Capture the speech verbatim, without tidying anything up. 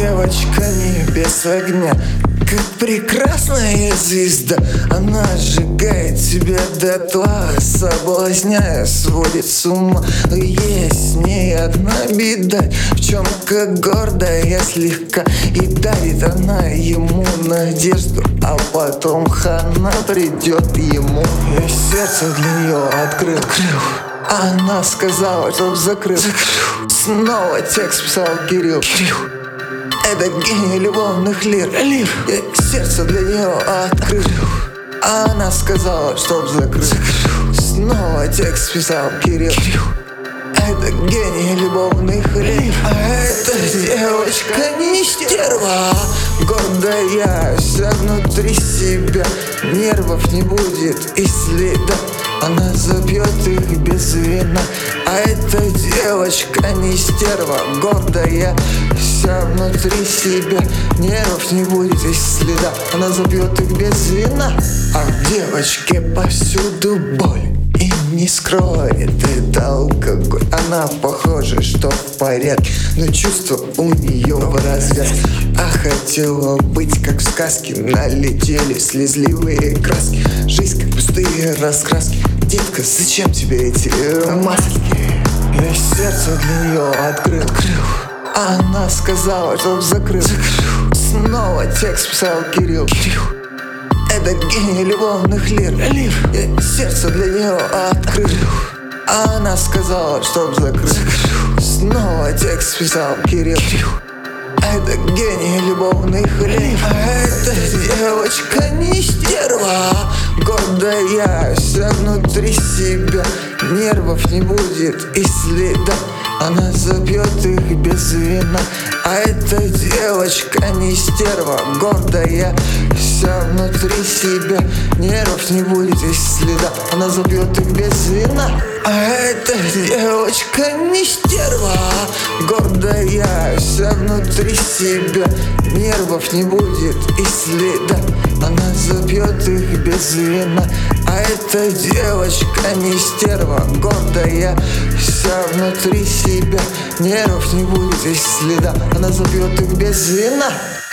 девочка не без огня, как прекрасная звезда. Она сжигает тебя дотла, соблазняя, сводит с ума. Но есть с ней одна беда, в чем как гордая слегка. И дарит она ему надежду, а потом хана придет ему. Я сердце для нее открыл, открыл. Она сказала, чтоб закрыл, закрыл. Снова текст писал Кирилл, Кирилл. Это гений любовных лир, лир. Я сердце для нее открыл. Она сказала, чтоб закрыл, закрыл. Снова текст писал Кирилл, Кирилл. Это гений любовных лир. А эта девочка не стерва, гордая, вся внутри себя. Нервов не будет и следа, она забьет их без вина. А эта девочка не стерва, гордая, вся внутри себя. Нервов не будет и следа, она забьет их без вина. А в девочке повсюду боль, и не скроет это алкоголь. Она похожа, что в порядке, но чувства у нее в развязке. А хотела быть как в сказке, налетели слезливые краски. Жизнь как пустые раскраски. Детка, зачем тебе эти маски? Я сердце для нее открыл, открыл. Она сказала, чтоб закрыл, закрыл. Снова текст писал Кирилл, Кирилл. Это гений любовных лир, лир. Я сердце для нее открыл. Она сказала, чтоб закрыл, закрыл. Снова текст писал Кирилл, Кирилл. Это гений любовных лир. А эта девочка не стерва, гордая, вся внутри себя. Нервов не будет и следа, она забьет их без вина. А эта девочка не стерва, гордая, вся внутри себя. Нервов не будет и следа, она забьет их без вина. А эта девочка не стерва, гордая, вся внутри себя. Нервов не будет и следа, она забьет их без вина. А эта девочка не стерва, гордая, вся внутри себя. Нервов не будет и следа, она забьет их без вина.